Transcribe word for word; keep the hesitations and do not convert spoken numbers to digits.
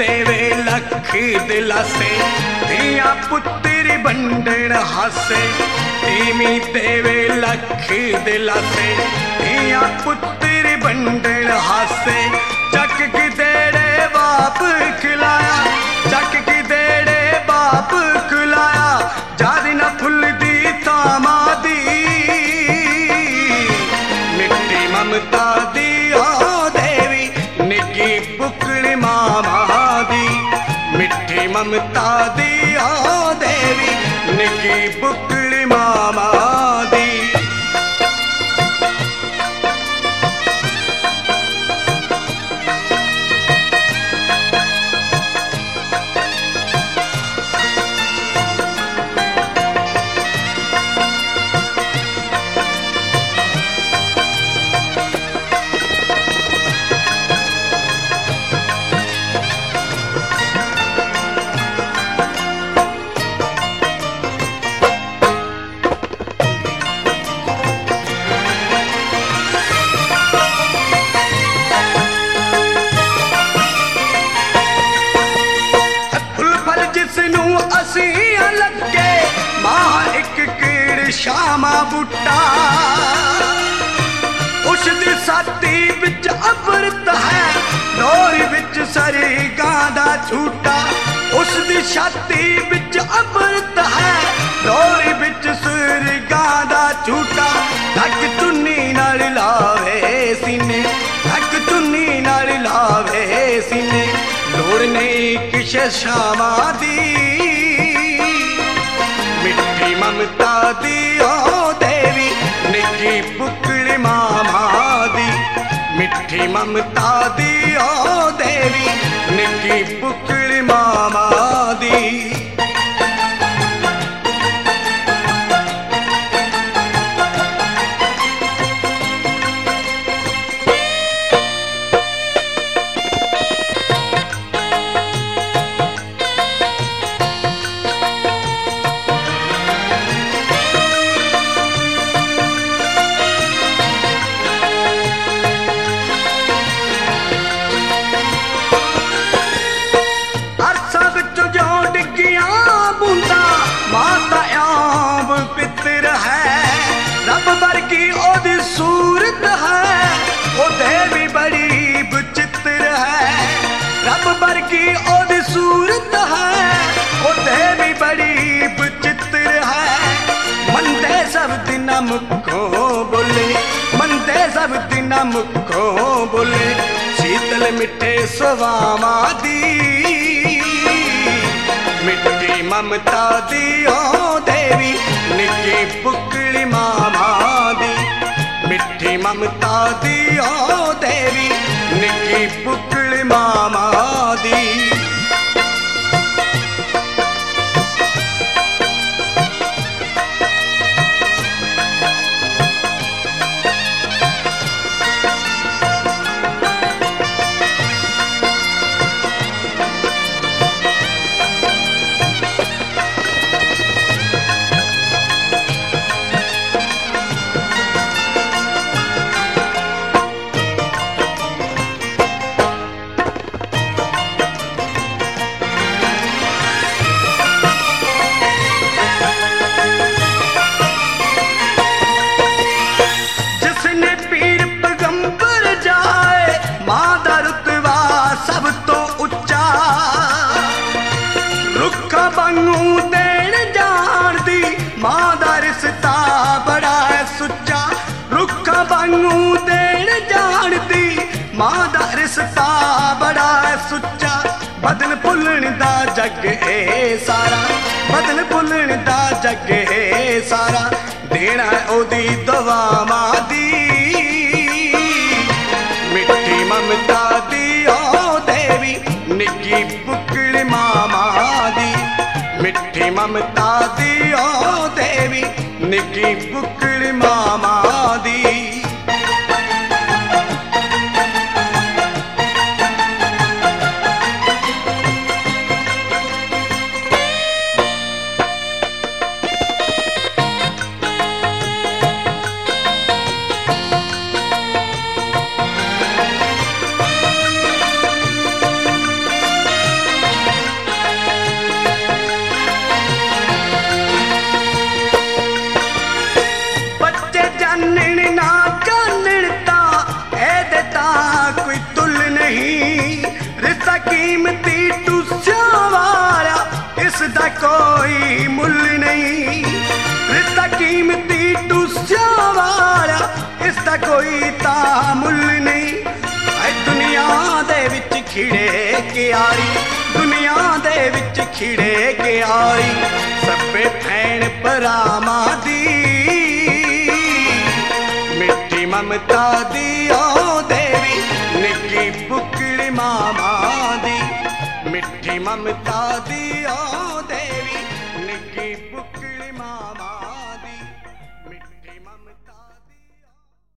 देवे लख दिलासे, धिया पुत्र बंडण हासे। तीमी देवे लख दिलासे, धिया पुत्र बंडण हासे। चक की देड़े बाप खिलाया, चक की देड़े बाप खिलाया। जादी न फुल दी तामा दी, मिट्टी ममता दी ओ देवी, निकी पुकड़ी मामा दी। मिट्टी ममता दी ओ देवी, निकी पुकड़ी मामा दी। श्यामा बूटा उस दी साथी बिच अमृत है, डोरी बिच सरी गांदा छूटा। उस दी छाती बिच अमृत है, डोरी बिच सरी गांदा छूटा। ढक चुन्नी नाल लावे सीने, ढक चुन्नी नाल लावे सीने। लोड़ नहीं किसे श्यामा दी, मिट्टी ममता दी ओ देवी, निकी पुकड़ी मामा दी। मिट्टी ममता दी ओ देवी, निकी पुकड़ी मामा दी। सूरत है ओ देवी बड़ी विचित्र है, रब वर्गी ओदी सूरत है ओ देवी बड़ी विचित्र है। मंदे सब दिन मुखो बोले, मंदे सब दिन मुखो बोले। शीतल मिठे स्वामा दी, मिट्टी ममता दी ओ देवी, निकी पुकड़ी मामा दी। मिट्टी ममता दी ओ देवी, निकी पुकड़ी मामा दी। रिश्ता बड़ा सुच्चा, बदन भुलन दा जग ए सारा, बदन भुलन दा जग ए सारा। देना ओदी दुआवां दी, मिट्टी ममता दी ओ देवी, निकी पुकड़ी मामा दी। मिट्टी ममता दी ओ देवी, निकी पुकड़ी मामा दी। कोई तां मुल नहीं। ऐ दुनिया दे विच खिड़े क्यारी, दुनिया दे विच खिड़े क्यारी, सभे भैण भरावां दी मिठी ममता दी ओ देवी, निक्की पुकड़ी मामा दी मिठी ममता